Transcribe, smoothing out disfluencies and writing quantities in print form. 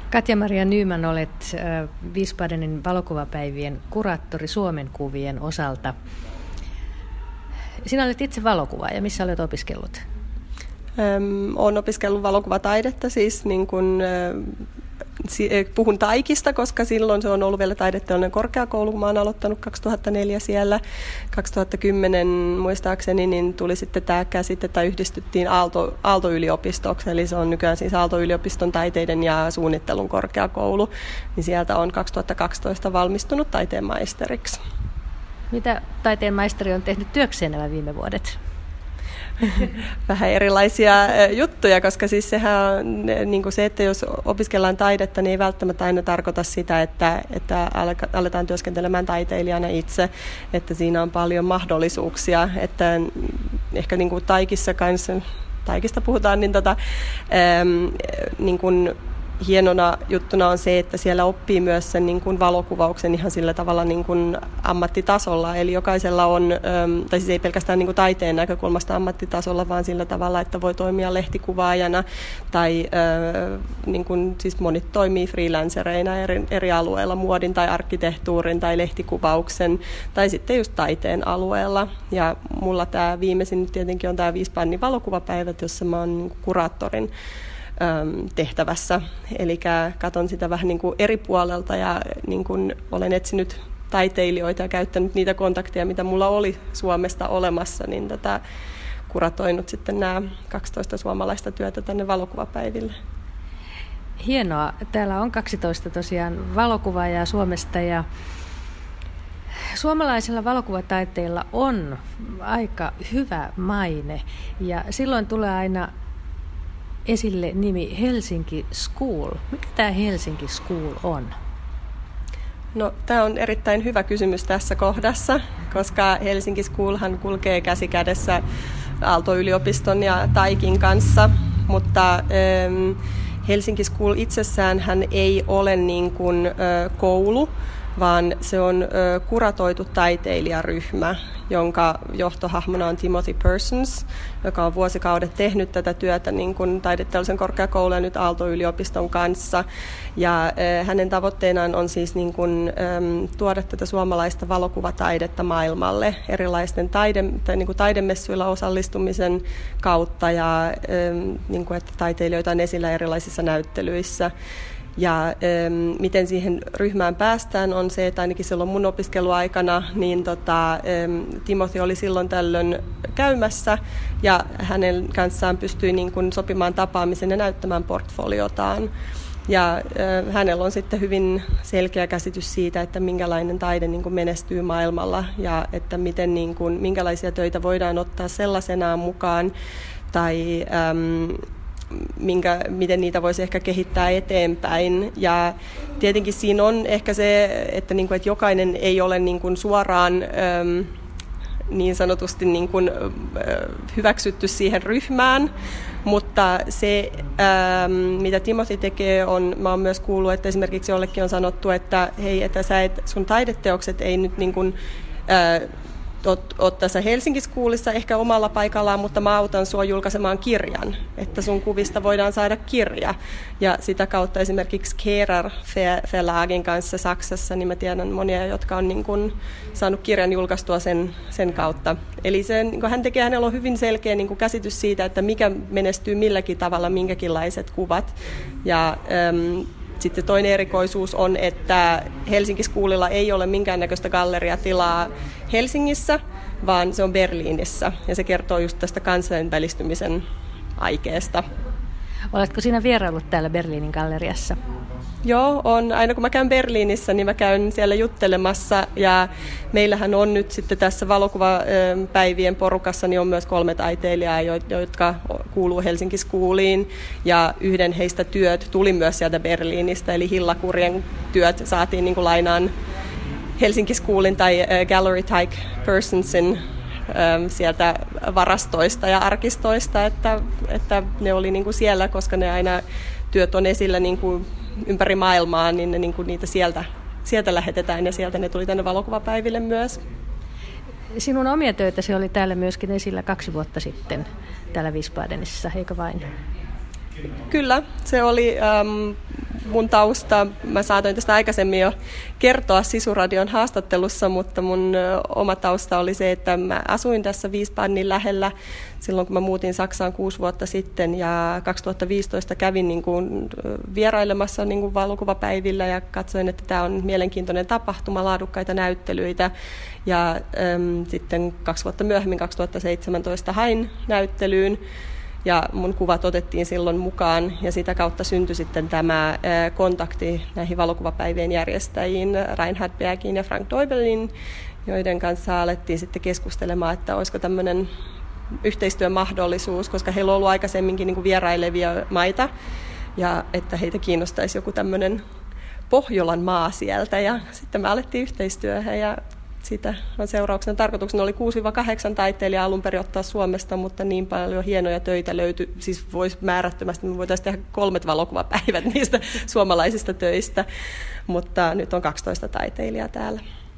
Katja-Maria Nyman, olet Wiesbadenin valokuvapäivien kuraattori Suomen kuvien osalta. Sinä olet itse valokuvaaja. Missä olet opiskellut? Olen opiskellut valokuvataidetta, siis niin kuin, puhun Taikista, koska silloin se on ollut vielä taideteollinen korkeakoulu, kun mä oon aloittanut 2004 siellä. 2010 muistaakseni niin tuli sitten tämä käsite, tai yhdistyttiin Aalto-yliopistoksi, eli se on nykyään siis Aalto-yliopiston taiteiden ja suunnittelun korkeakoulu, niin sieltä on 2012 valmistunut taiteen maisteriksi. Mitä taiteen maisteri on tehnyt työkseen nämä viime vuodet? Vähän erilaisia juttuja, koska siis sehän on niin kuin se, että jos opiskellaan taidetta, niin ei välttämättä aina tarkoita sitä, että aletaan työskentelemään taiteilijana itse, että siinä on paljon mahdollisuuksia, että ehkä niin kuin Taikista puhutaan, niin kuin hienona juttuna on se, että siellä oppii myös sen niin kuin valokuvauksen ihan sillä tavalla niin kuin ammattitasolla. Eli jokaisella on, tai siis ei pelkästään niin kuin taiteen näkökulmasta ammattitasolla, vaan sillä tavalla, että voi toimia lehtikuvaajana tai niin kuin, siis monet toimii freelancereina eri alueilla, muodin tai arkkitehtuurin tai lehtikuvauksen tai sitten just taiteen alueella. Ja mulla tämä viimeisin tietenkin on tämä Wiesbadenin valokuvapäivät, jossa mä oon niin kuin kuraattorin tehtävässä. Eli katson sitä vähän niin kuin eri puolelta ja niin kuin olen etsinyt taiteilijoita ja käyttänyt niitä kontakteja, mitä mulla oli Suomesta olemassa, niin kuratoinut sitten nämä 12 suomalaista työtä tänne valokuvapäiville. Hienoa. Täällä on 12 tosiaan valokuvaajaa Suomesta ja suomalaisilla valokuvataiteilla on aika hyvä maine ja silloin tulee aina esille nimi Helsinki School. Mikä tämä Helsinki School on? No, tämä on erittäin hyvä kysymys tässä kohdassa, koska Helsinki Schoolhan kulkee käsi kädessä Aalto-yliopiston ja Taikin kanssa, mutta Helsinki School itsessään hän ei ole niin kuin koulu, vaan se on kuratoitu taiteilijaryhmä, jonka johtohahmona on Timothy Persons, joka on vuosikaudet tehnyt tätä työtä niin kuin taideteollisen korkeakoulun ja nyt Aalto-yliopiston kanssa. Ja hänen tavoitteenaan on siis niin kuin, tuoda tätä suomalaista valokuvataidetta maailmalle erilaisten niin kuin taidemessuilla osallistumisen kautta ja niin kuin, että taiteilijoita on esillä erilaisissa näyttelyissä. Ja miten siihen ryhmään päästään on se, että ainakin silloin mun opiskeluaikana niin Timothy oli silloin tällöin käymässä ja hänen kanssaan pystyi niin kuin sopimaan tapaamisen ja näyttämään portfoliotaan. Ja hänellä on sitten hyvin selkeä käsitys siitä, että minkälainen taide niin kuin menestyy maailmalla ja että miten, niin kuin, minkälaisia töitä voidaan ottaa sellaisenaan mukaan tai miten niitä voisi ehkä kehittää eteenpäin. Ja tietenkin siinä on ehkä se, että jokainen ei ole suoraan niin sanotusti hyväksytty siihen ryhmään, mutta se, mitä Timothy tekee, mä oon myös kuullut, että esimerkiksi jollekin on sanottu, että hei, että sun taideteokset ei nyt oot tässä Helsinki Schoolissa ehkä omalla paikallaan, mutta mä autan sua julkaisemaan kirjan, että sun kuvista voidaan saada kirja. Ja sitä kautta esimerkiksi Kehrer Verlagen kanssa Saksassa, niin mä tiedän monia, jotka on saanut kirjan julkaistua sen kautta. Eli hänellä on hyvin selkeä käsitys siitä, että mikä menestyy milläkin tavalla, minkäkinlaiset kuvat. Ja sitten toinen erikoisuus on, että Helsinki Schoolilla ei ole minkäännäköistä galleriatilaa Helsingissä, vaan se on Berliinissä. Ja se kertoo just tästä kansainvälistymisen aikeesta. Oletko sinä vieraillut täällä Berliinin galleriassa? Joo, on. Aina kun mä käyn Berliinissä, niin mä käyn siellä juttelemassa. Ja meillähän on nyt sitten tässä valokuvapäivien porukassa niin on myös 3 taiteilijaa, jotka kuuluu Helsinki Schooliin. Ja yhden heistä työt tuli myös sieltä Berliinistä, eli Hilla Kurjen työt saatiin lainaan Helsinki Schoolin tai Gallery Tyke Personsin sieltä varastoista ja arkistoista, että ne oli siellä, koska ne aina työt on esillä ympäri maailmaa, niin niitä sieltä lähetetään ja sieltä ne tuli tänne valokuvapäiville myös. Sinun omia töitäsi oli täällä myöskin esillä 2 vuotta sitten täällä Wiesbadenissa, eikö vain? Kyllä, se oli mun tausta. Mä saatoin tästä aikaisemmin jo kertoa Sisuradion haastattelussa, mutta mun oma tausta oli se, että mä asuin tässä Wiesbadenin lähellä silloin, kun mä muutin Saksaan 6 vuotta sitten, ja 2015 kävin niin kuin vierailemassa niin kuin valokuvapäivillä ja katsoin, että tämä on mielenkiintoinen tapahtuma, laadukkaita näyttelyitä. Ja sitten 2 vuotta myöhemmin, 2017, hain näyttelyyn. Ja mun kuvat otettiin silloin mukaan, ja sitä kautta syntyi sitten tämä kontakti näihin valokuvapäivien järjestäjiin, Reinhard Bergin ja Frank Deubelin, joiden kanssa alettiin sitten keskustelemaan, että olisiko tämmöinen yhteistyön mahdollisuus, koska heillä on ollut aikaisemminkin niin kuin vierailevia maita, ja että heitä kiinnostaisi joku tämmöinen Pohjolan maa sieltä, ja sitten me alettiin yhteistyöhön, ja sitä on seurauksena. Tarkoituksena oli 6-8 taiteilijaa alun perin ottaa Suomesta, mutta niin paljon hienoja töitä löytyi, siis voisi määrättömästi, me voitaisiin tehdä 3 valokuvapäivät niistä suomalaisista töistä, mutta nyt on 12 taiteilijaa täällä.